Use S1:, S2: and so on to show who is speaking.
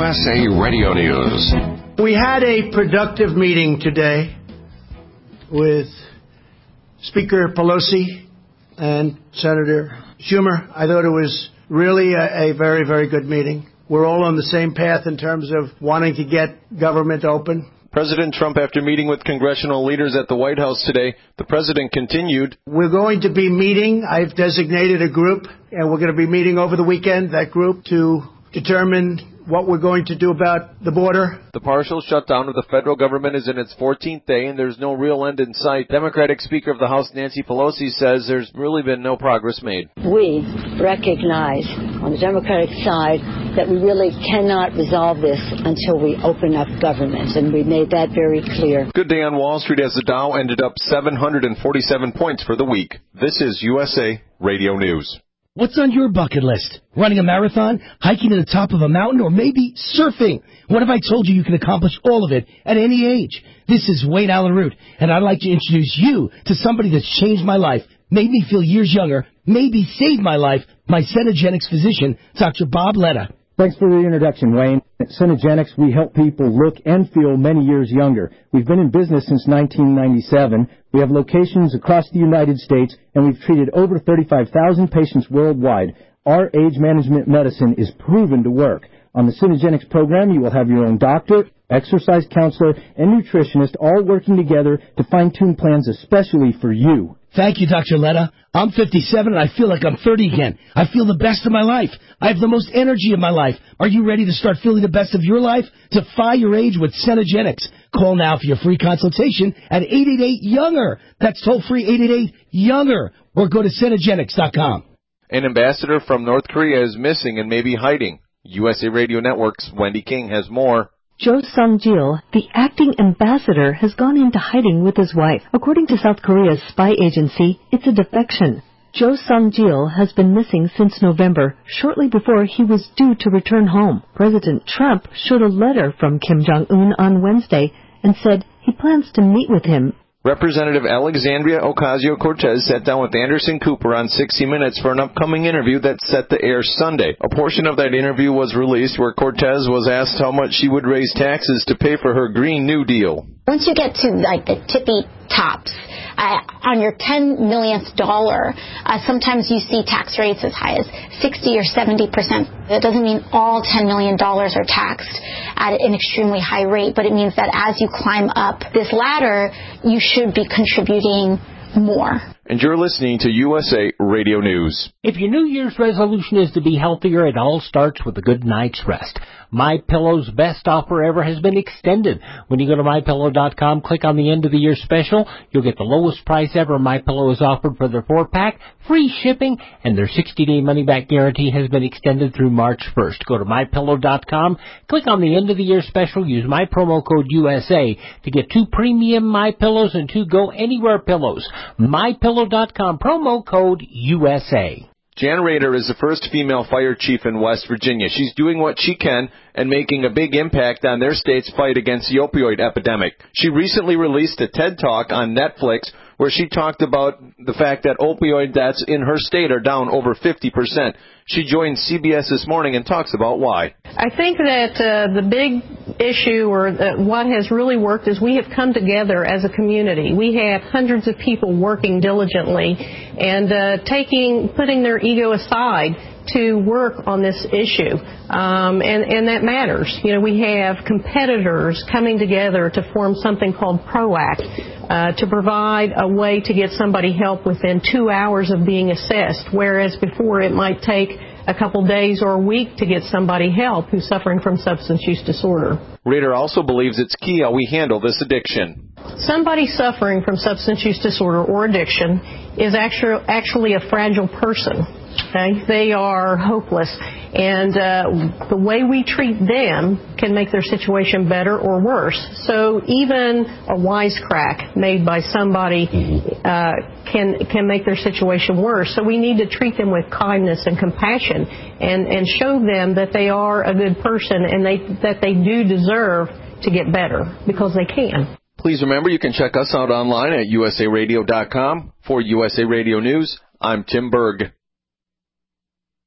S1: USA Radio News.
S2: We had a productive meeting today with Speaker Pelosi and Senator Schumer. I thought it was really a very, very good meeting. We're all on the same path in terms of wanting to get government open.
S3: President Trump, after meeting with congressional leaders at the White House today, the president continued.
S2: We're going to be meeting. I've designated a group, and we're going to be meeting over the weekend, that group, to determine what we're going to do about the border.
S3: The partial shutdown of the federal government is in its 14th day, and there's no real end in sight. Democratic Speaker of the House Nancy Pelosi says there's really been no progress made.
S4: We recognize on the Democratic side that we really cannot resolve this until we open up government, and we made that very clear.
S3: Good day on Wall Street as the Dow ended up 747 points for the week. This is USA Radio News.
S5: What's on your bucket list? Running a marathon, hiking to the top of a mountain, or maybe surfing? What if I told you can accomplish all of it at any age? This is Wayne Allen Root, and I'd like to introduce you to somebody that's changed my life, made me feel years younger, maybe saved my life, my Cenegenics physician, Dr. Bob Letta.
S6: Thanks for the introduction, Wayne. At Cenegenics, we help people look and feel many years younger. We've been in business since 1997. We have locations across the United States, and we've treated over 35,000 patients worldwide. Our age management medicine is proven to work. On the Cenegenics program, you will have your own doctor, exercise counselor, and nutritionist all working together to fine-tune plans especially for you.
S5: Thank you, Dr. Letta. I'm 57 and I feel like I'm 30 again. I feel the best of my life. I have the most energy of my life. Are you ready to start feeling the best of your life? Defy your age with Cenegenics. Call now for your free consultation at 888-YOUNGER. That's toll-free 888-YOUNGER. Or go to Cenegenics.com.
S3: An ambassador from North Korea is missing and may be hiding. USA Radio Network's Wendy King has more.
S7: Jo Sung-jil, the acting ambassador, has gone into hiding with his wife. According to South Korea's spy agency, it's a defection. Jo Sung-jil has been missing since November, shortly before he was due to return home. President Trump showed a letter from Kim Jong-un on Wednesday and said he plans to meet with him.
S3: Representative Alexandria Ocasio-Cortez sat down with Anderson Cooper on 60 Minutes for an upcoming interview that's set to air Sunday. A portion of that interview was released where Cortez was asked how much she would raise taxes to pay for her Green New Deal.
S8: Once you get to like the tippy tops, on your $10 millionth dollar, sometimes you see tax rates as high as 60 or 70%. That doesn't mean all $10 million are taxed at an extremely high rate, but it means that as you climb up this ladder, you should be contributing more.
S3: And you're listening to USA Radio News.
S9: If your New Year's resolution is to be healthier, it all starts with a good night's rest. MyPillow's best offer ever has been extended. When you go to MyPillow.com, click on the end of the year special, you'll get the lowest price ever MyPillow has offered for their 4-pack, free shipping, and their 60-day money-back guarantee has been extended through March 1st. Go to MyPillow.com, click on the end of the year special, use my promo code USA to get 2 premium MyPillows and 2 Go Anywhere pillows. MyPillow.com, promo code USA.
S3: Jan Rader is the first female fire chief in West Virginia. She's doing what she can and making a big impact on their state's fight against the opioid epidemic. She recently released a TED Talk on Netflix where she talked about the fact that opioid deaths in her state are down over 50%. She joined CBS This Morning and talks about why.
S10: I think that the big issue or what has really worked is we have come together as a community. We have hundreds of people working diligently and putting their ego aside to work on this issue, and that matters. You know, we have competitors coming together to form something called PROACT to provide a way to get somebody help within 2 hours of being assessed, whereas before it might take a couple days or a week to get somebody help who's suffering from substance use disorder.
S3: Rader also believes it's key how we handle this addiction.
S10: Somebody suffering from substance use disorder or addiction is actually a fragile person. Okay? They are hopeless. And the way we treat them can make their situation better or worse. So even a wisecrack made by somebody can make their situation worse. So we need to treat them with kindness and compassion and show them that they are a good person and that they do deserve to get better because they can.
S3: Please remember you can check us out online at usaradio.com. For USA Radio News, I'm Tim Berg.